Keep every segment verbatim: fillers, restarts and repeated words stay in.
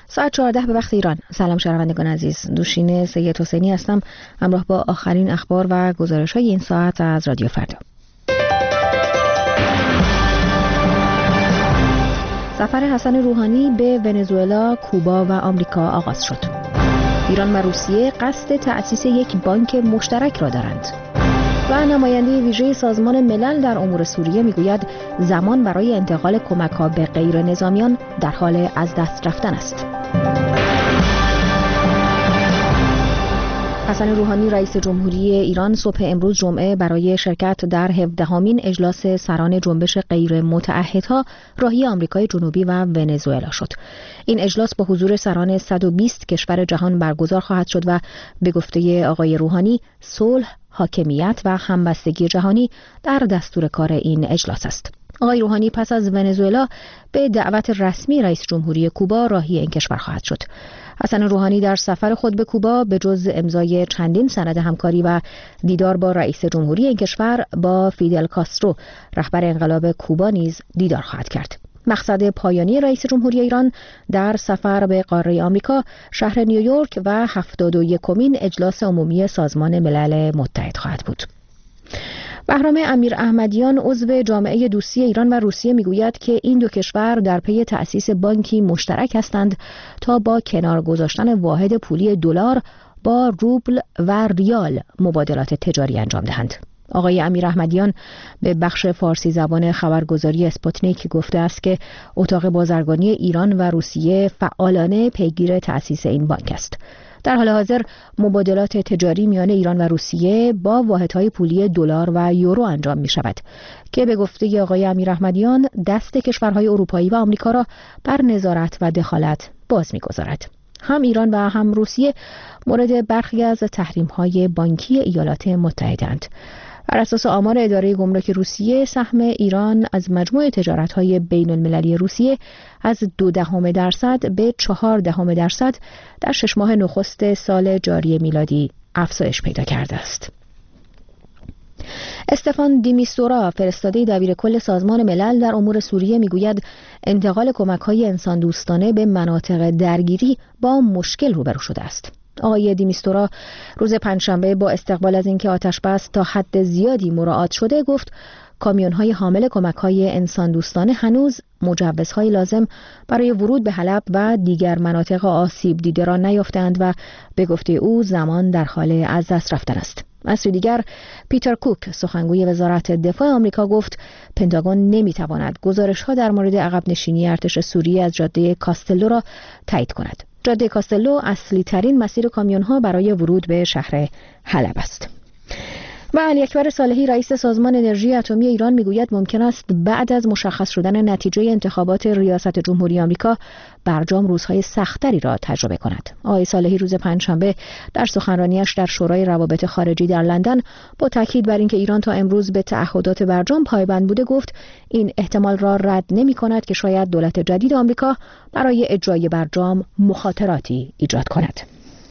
ساعت چهارده به وقت ایران. سلام شنوندگان عزیز، دوشین سید حسینی هستم همراه با آخرین اخبار و گزارش‌های این ساعت از رادیو فردا. سفر حسن روحانی به ونزوئلا، کوبا و آمریکا آغاز شد. ایران و روسیه قصد تأسیس یک بانک مشترک را دارند. و نماینده ویژه سازمان ملل در امور سوریه میگوید زمان برای انتقال کمک‌ها به غیر نظامیان در حال از دست رفتن است. حسن روحانی رئیس جمهوری ایران صبح امروز جمعه برای شرکت در هفدهمین اجلاس سران جنبش غیر متعهدها راهی آمریکای جنوبی و ونزوئلا شد. این اجلاس با حضور سران صد و بیست کشور جهان برگزار خواهد شد و به گفته آقای روحانی صلح، حاکمیت و همبستگی جهانی در دستور کار این اجلاس است. آقای روحانی پس از ونزوئلا به دعوت رسمی رئیس جمهوری کوبا راهی این کشور خواهد شد. حسن روحانی در سفر خود به کوبا به جز امضای چندین سند همکاری و دیدار با رئیس جمهوری این کشور با فیدل کاسترو رهبر انقلاب کوبا نیز دیدار خواهد کرد. مقصد پایانی رئیس جمهوری ایران در سفر به قاره آمریکا شهر نیویورک و هفتاد و یکمین اجلاس عمومی سازمان ملل متحد خواهد بود. بهرام امیر احمدیان عضو جامعه دوستی ایران و روسیه میگوید که این دو کشور در پی تأسیس بانکی مشترک هستند تا با کنار گذاشتن واحد پولی دلار با روبل و ریال مبادلات تجاری انجام دهند. آقای امیر احمدیان به بخش فارسی زبان خبرگزاری اسپوتنیک گفته است که اتاق بازرگانی ایران و روسیه فعالانه پیگیر تأسیس این بانک است. در حال حاضر مبادلات تجاری میان ایران و روسیه با واحدهای پولی دلار و یورو انجام می شود که به گفته آقای امیر احمدیان دست کشورهای اروپایی و آمریکا را بر نظارت و دخالت باز می گذارد. هم ایران و هم روسیه مورد برخی از تحریم‌های بانکی ایالات متحده‌اند. بر اساس آمار اداره گمرک روسیه، سهم ایران از مجموع تجارت‌های بین‌المللی روسیه از دو دهم درصد به چهار دهم درصد در شش ماه نخست سال جاری میلادی افزایش پیدا کرده است. استفان دیمیستورا فرستاده دبیر کل سازمان ملل در امور سوریه میگوید انتقال کمک‌های انسان دوستانه به مناطق درگیری با مشکل روبرو شده است. آقای دیمیستورا روز پنجشنبه با استقبال از اینکه آتش‌بس تا حد زیادی مراعات شده گفت کامیون‌های حامل کمک‌های انسان دوستانه هنوز مجوزهای لازم برای ورود به حلب و دیگر مناطق آسیب دیده را نیافتند و به گفته او زمان در حال از دست رفتن است. از سوی دیگر پیتر کوک سخنگوی وزارت دفاع آمریکا گفت پنتاگون نمی‌تواند گزارش‌ها در مورد عقب نشینی ارتش سوریه از جاده کاستلو را تایید کند. جاده کاستلو اصلی ترین مسیر کامیون‌ها برای ورود به شهر حلب است. و علی اکبر صالحی رئیس سازمان انرژی اتمی ایران میگوید ممکن است بعد از مشخص شدن نتیجه انتخابات ریاست جمهوری آمریکا برجام روزهای سختری را تجربه کند. آقای صالحی روز پنجشنبه در سخنرانیش در شورای روابط خارجی در لندن با تاکید بر اینکه ایران تا امروز به تعهدات برجام پایبند بوده گفت این احتمال را رد نمی کند که شاید دولت جدید آمریکا برای اجرای برجام مخاطراتی ایجاد کند.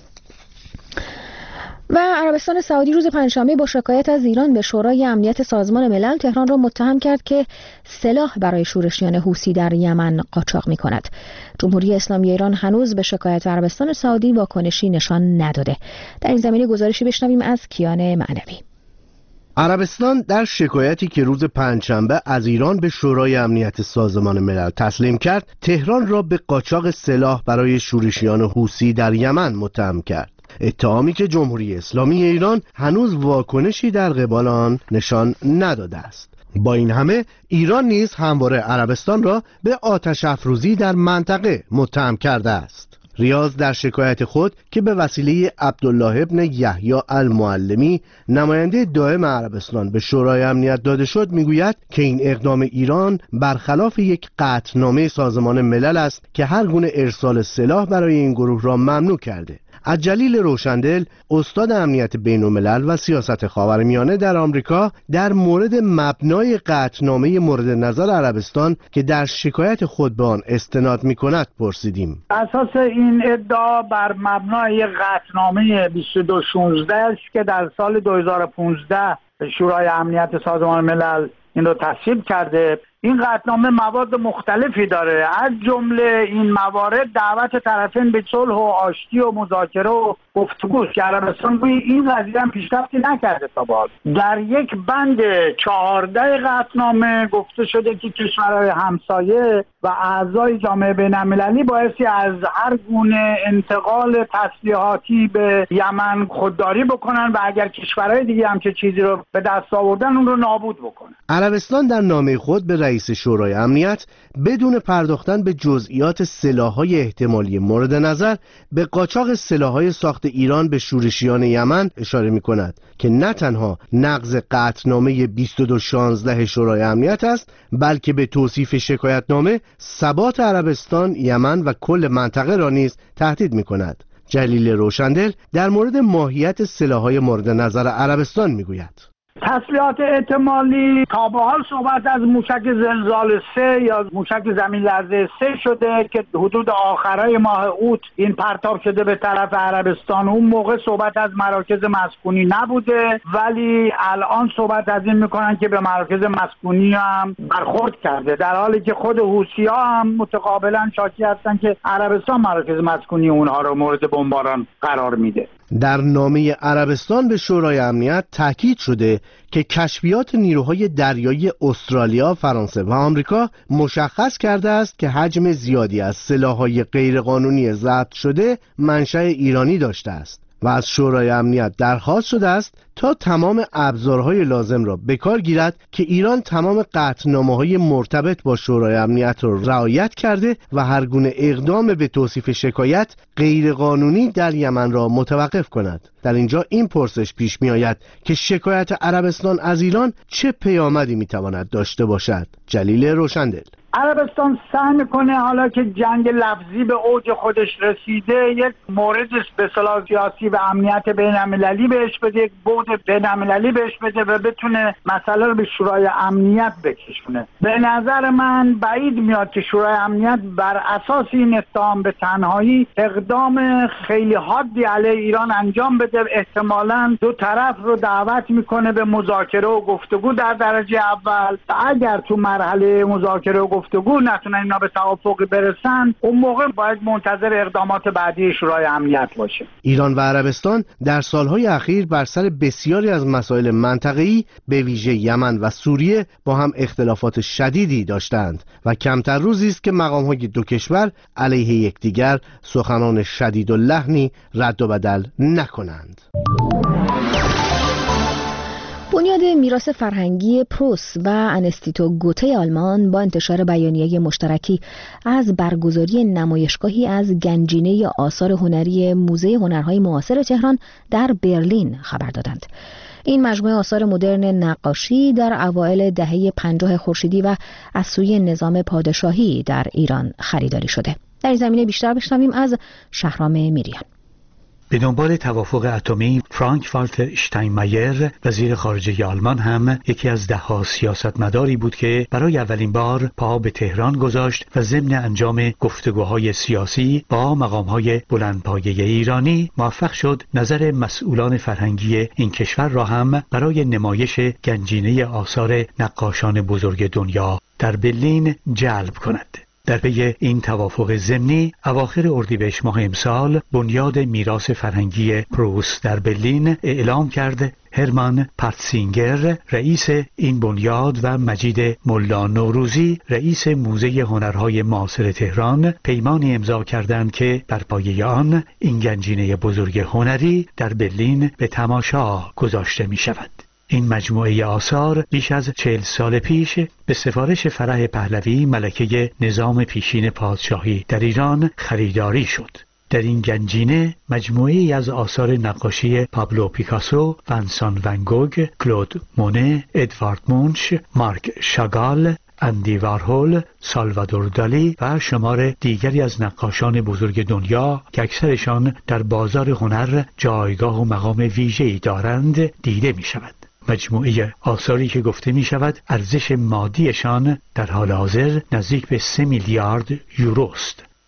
و عربستان سعودی روز پنجشنبه با شکایت از ایران به شورای امنیت سازمان ملل تهران را متهم کرد که سلاح برای شورشیان حوثی در یمن قاچاق می‌کند. جمهوری اسلامی ایران هنوز به شکایت عربستان سعودی واکنشی نشان نداده. در این زمینه گزارشی بشنویم از کیان معنوی. عربستان در شکایتی که روز پنجشنبه از ایران به شورای امنیت سازمان ملل تسلیم کرد، تهران را به قاچاق سلاح برای شورشیان حوثی در یمن متهم کرد. اتهامی که جمهوری اسلامی ایران هنوز واکنشی در قبال آن نشان نداده است. با این همه ایران نیز همواره عربستان را به آتش افروزی در منطقه متهم کرده است. ریاض در شکایت خود که به وسیله عبدالله ابن یحیی المعلمی نماینده دائم عربستان به شورای امنیت داده شد میگوید که این اقدام ایران برخلاف یک قطعنامه سازمان ملل است که هر گونه ارسال سلاح برای این گروه را ممنوع کرده. از جلیل روشندل استاد امنیت بین‌الملل و سیاست خاورمیانه در آمریکا در مورد مبنای قطعنامه مورد نظر عربستان که در شکایت خود به آن استناد می‌کند پرسیدیم. اساس این ادعا بر مبنای قطعنامه بیست و دو شانزده است که در سال دو هزار و پانزده شورای امنیت سازمان ملل این رو تصویب کرده این قطعنامه مواد مختلفی داره، از جمله این موارد دعوت طرفین به صلح و آشتی و مذاکره و گفتگوست که عربستان روی این قضیه هم پیشرفتی نکرده تا به حال. در یک بند چهارده قطعنامه گفته شده که کشورهای همسایه و اعضای جامعه بین‌المللی بایستی از هر گونه انتقال تسلیحاتی به یمن خودداری بکنن و اگر کشورهای دیگه هم چه چیزی رو به دست آوردن اون رو نابود بکنن. عربستان در نامه خود به رئیس شورای امنیت بدون پرداختن به جزئیات سلاح‌های احتمالی مورد نظر به قاچاق سلاح‌های ساخت ایران به شورشیان یمن اشاره می‌کند که نه تنها نقض قطعنامه بیست و دو شانزده شورای امنیت است، بلکه به توصیف شکایتنامه ثبات عربستان، یمن و کل منطقه را نیز تهدید می‌کند. جلیل روشندل در مورد ماهیت سلاح‌های مورد نظر عربستان می‌گوید: تسلیحات احتمالی تا به حال صحبت از موشک زلزال سه یا موشک زمین لرزه سه شده که حدود آخرای ماه اوت این پرتاب شده به طرف عربستان. اون موقع صحبت از مراکز مسکونی نبوده، ولی الان صحبت از این میکنن که به مراکز مسکونی هم برخورد کرده، در حالی که خود حوثی‌ها هم متقابلا شاکی هستن که عربستان مراکز مسکونی اونها رو مورد بمباران قرار میده. در نامه عربستان به شورای امنیت تاکید شده که کشفیات نیروهای دریایی استرالیا، فرانسه و آمریکا مشخص کرده است که حجم زیادی از سلاح‌های غیرقانونی ضبط شده منشأ ایرانی داشته است و از شورای امنیت درخواست شده است تا تمام ابزارهای لازم را به کار گیرد که ایران تمام قطعنامه‌های مرتبط با شورای امنیت را رعایت کرده و هر گونه اقدام به توصیف شکایت غیرقانونی در یمن را متوقف کند. در اینجا این پرسش پیش می آید که شکایت عربستان از ایران چه پیامدی می تواند داشته باشد؟ جلیل روشندل: عربستان سعی میکنه حالا که جنگ لفظی به اوج خودش رسیده یک مورد به اصطلاح سیاسی و امنیت بین‌المللی بهش بده، یک بعد بین‌المللی بهش بده و بتونه مسئله رو به شورای امنیت بکشونه. به نظر من بعید میاد که شورای امنیت بر اساس این اتهام به تنهایی اقدام خیلی حادی علیه ایران انجام بده. احتمالاً دو طرف رو دعوت میکنه به مذاکره و گفتگو در درجه اول و اگر تو مرحله مذاکره و گفتگو نتونن اینا به توافقی برسن، اون موقع باید منتظر اقدامات بعدی شورای امنیت باشه. ایران و عربستان در سالهای اخیر بر سر بسیاری از مسائل منطقه‌ای به ویژه یمن و سوریه با هم اختلافات شدیدی داشتند و کمتر روزی است که مقام‌های دو کشور علیه یکدیگر سخنان شدید و لحنی رد و بدل نکنند. بنیاد میراث فرهنگی پروس و انستیتو گوته آلمان با انتشار بیانیه مشترکی از برگزاری نمایشگاهی از گنجینه آثار هنری موزه هنرهای معاصر تهران در برلین خبر دادند. این مجموعه آثار مدرن نقاشی در اوایل دهه پنجاه خورشیدی و از سوی نظام پادشاهی در ایران خریداری شده. در این زمینه بیشتر بشنویم از شهرام میریان. به دنبال توافق اتمی، فرانک والتر اشتاینمایر وزیر خارجه آلمان هم یکی از ده‌ها سیاستمداری بود که برای اولین بار پا به تهران گذاشت و ضمن انجام گفتگوهای سیاسی با مقام‌های بلندپایه ایرانی موفق شد نظر مسئولان فرهنگی این کشور را هم برای نمایش گنجینه آثار نقاشان بزرگ دنیا در برلین جلب کند. در پی این توافق ضمنی اواخر اردیبهشت ماه امسال بنیاد میراث فرهنگی پروس در برلین اعلام کرد هرمان پرتسینگر رئیس این بنیاد و مجید ملا نوروزی رئیس موزه هنرهای معاصر تهران پیمانی امضا کردند که بر پایه آن این گنجینه بزرگ هنری در برلین به تماشا گذاشته می شود. این مجموعه آثار بیش از چهل سال پیش به سفارش فرح پهلوی ملکه نظام پیشین پادشاهی در ایران خریداری شد. در این گنجینه مجموعه‌ای از آثار نقاشی پابلو پیکاسو، ونسان ون گوگ، کلود مونه، ادوارد مونچ، مارک شاگال، اندی وارهول، سالوادور دالی و شمار دیگری از نقاشان بزرگ دنیا که اکثرشان در بازار هنر جایگاه و مقام ویژه‌ای دارند دیده می شود. مجموعه آثاری که گفته می شود ارزش مادیشان در حال حاضر نزدیک به سه میلیارد یوروست.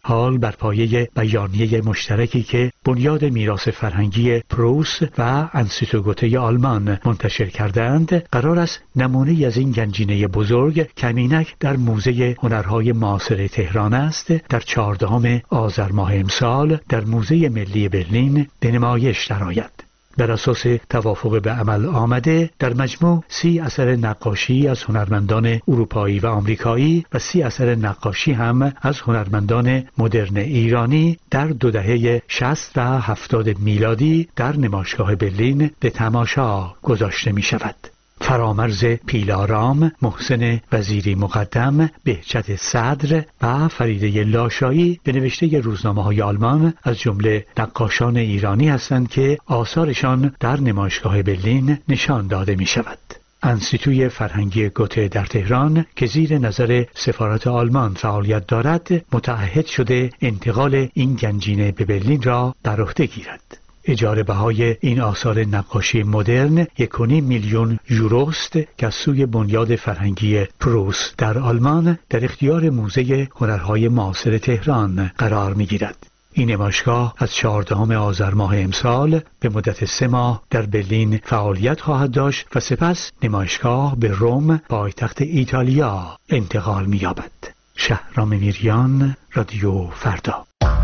حال بر پایه بیانیه مشترکی که بنیاد میراث فرهنگی پروس و انستیتو گوته آلمان منتشر کردند، قرار است نمونه از این گنجینه بزرگ که همینک در موزه هنرهای معاصر تهران است، در چهاردهم آذر ماه امسال در موزه ملی برلین به نمایش درآید. بر اساس توافق به عمل آمده در مجموع سی اثر نقاشی از هنرمندان اروپایی و آمریکایی و سی اثر نقاشی هم از هنرمندان مدرن ایرانی در دو دهه شصت و هفتاد میلادی در نمایشگاه برلین به تماشا گذاشته می شود. فرامرز پیلارام، محسن وزیری مقدم، بهجت صدر و فریده لاشایی به نوشته روزنامه‌های آلمان از جمله نقاشان ایرانی هستند که آثارشان در نمایشگاه برلین نشان داده می شود. انستیتوی فرهنگی گوته در تهران که زیر نظر سفارت آلمان فعالیت دارد، متعهد شده انتقال این گنجینه به برلین را بر عهده گیرد. اجاره بهای این آثار نقاشی مدرن یک و نیم میلیون یوروست که از سوی بنیاد فرهنگی پروس در آلمان در اختیار موزه هنرهای معاصر تهران قرار می‌گیرد. این نمایشگاه از چهاردهم آذر ماه امسال به مدت سه ماه در برلین فعالیت خواهد داشت و سپس نمایشگاه به روم، پایتخت ایتالیا، انتقال می‌یابد. شهرام میریان، رادیو فردا.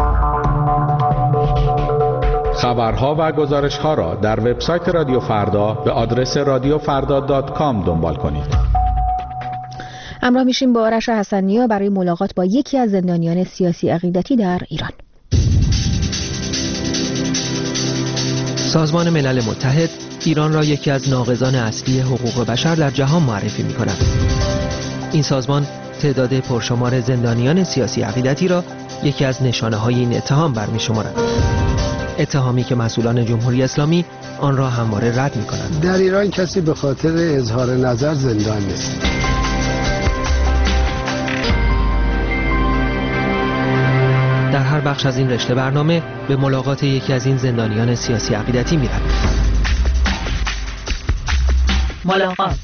خبرها و گزارش‌ها را در وبسایت رادیو فردا به آدرس رادیو فردا دات کام دنبال کنید. همراه میشیم با آرش حسن‌نیا برای ملاقات با یکی از زندانیان سیاسی عقیدتی در ایران. سازمان ملل متحد ایران را یکی از ناقضان اصلی حقوق بشر در جهان معرفی می‌کند. این سازمان تعداد پرشمار زندانیان سیاسی عقیدتی را یکی از نشانه‌های این اتهام برمی‌شمارد. اتهامی که مسئولان جمهوری اسلامی آن را همواره رد می‌کنند. در ایران کسی به خاطر اظهار نظر زندان نیست. در هر بخش از این رشته برنامه به ملاقات یکی از این زندانیان سیاسی عقیدتی می‌رویم. ملاقات.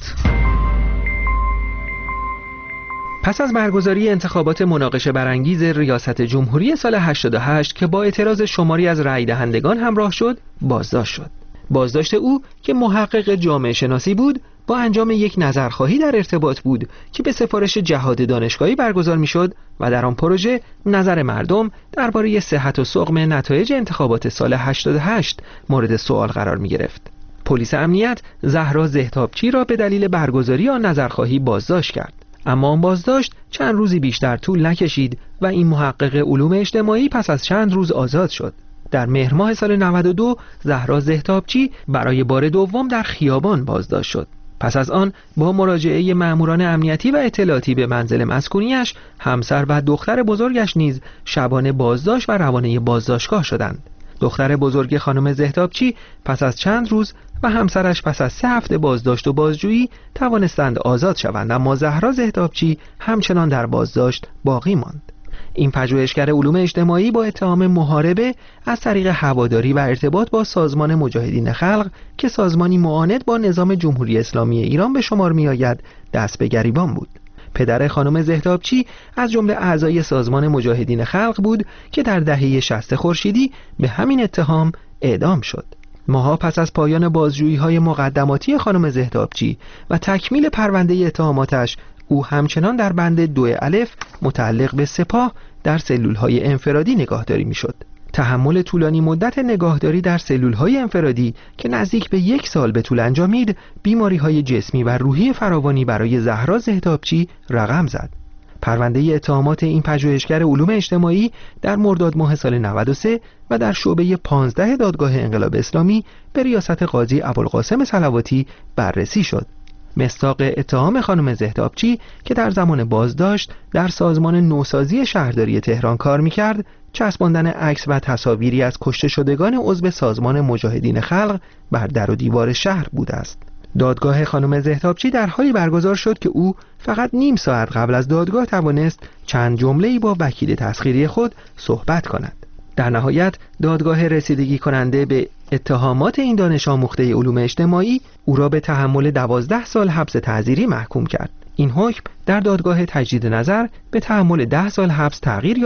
پس از برگزاری انتخابات مناقشه برانگیز ریاست جمهوری سال هشتاد و هشت که با اعتراض شماری از رای دهندگان همراه شد، بازداشت شد. بازداشت او که محقق جامعه شناسی بود، با انجام یک نظرخواهی در ارتباط بود که به سفارش جهاد دانشگاهی برگزار می‌شد و در آن پروژه نظر مردم درباره صحت و سقم نتایج انتخابات سال هشتاد و هشت مورد سوال قرار می‌گرفت. پلیس امنیت زهرا زهتابچی را به دلیل برگزاری آن نظرخواهی بازداشت کرد. اما آن بازداشت چند روزی بیشتر طول نکشید و این محقق علوم اجتماعی پس از چند روز آزاد شد. در مهر ماه سال نود و دو زهرا زهتابچی برای بار دوم در خیابان بازداشت شد. پس از آن با مراجعه ماموران امنیتی و اطلاعاتی به منزل مسکونیش، همسر و دختر بزرگش نیز شبانه بازداشت و روانه بازداشتگاه شدند. دختر بزرگ خانم زهتابچی پس از چند روز و همسرش پس از سه هفته بازداشت و بازجویی توانستند آزاد شوند، اما زهرا زهتابچی همچنان در بازداشت باقی ماند. این پژوهشگر علوم اجتماعی با اتهام محاربه از طریق هواداری و ارتباط با سازمان مجاهدین خلق که سازمانی معاند با نظام جمهوری اسلامی ایران به شمار می‌آید، دست به گریبان بود. پدر خانم زهتابچی از جمله اعضای سازمان مجاهدین خلق بود که در دهه شصت خورشیدی به همین اتهام اعدام شد. ماها پس از پایان بازجویی‌های مقدماتی خانم زهتابچی و تکمیل پرونده اتهاماتش، او همچنان در بند دو الف متعلق به سپاه در سلول‌های انفرادی نگاهداری می‌شد. تحمل طولانی مدت نگاهداری در سلول‌های انفرادی که نزدیک به یک سال به طول انجامید، بیماری‌های جسمی و روحی فراوانی برای زهرا زهتابچی رقم زد. پرونده اتهامات این پژوهشگر علوم اجتماعی در مرداد ماه سال نود و سه و در شعبه پانزده دادگاه انقلاب اسلامی به ریاست قاضی ابوالقاسم صلواتی بررسی شد. مصداق اتهام خانم زهتابچی که در زمان بازداشت در سازمان نوسازی شهرداری تهران کار می‌کرد، چسباندن عکس و تصاویری از کشته شدگان عضو سازمان مجاهدین خلق بر در و دیوار شهر بوده است. دادگاه خانم زهتابچی در حالی برگزار شد که او فقط نیم ساعت قبل از دادگاه توانست چند جمله‌ای با وکیل تسخیری خود صحبت کند. در نهایت دادگاه رسیدگی کننده به اتهامات این دانش آموخته علوم اجتماعی او را به تحمل دوازده سال حبس تعزیری محکوم کرد. این حکم در دادگاه تجدید نظر به تحمل ده سال حبس تغییر یافت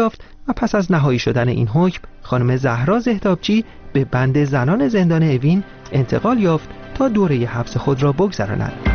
و پس از نهایی شدن این حکم خانم زهرا زهدابچی به بند زنان زندان اوین انتقال یافت تا دوره حبس خود را بگذراند.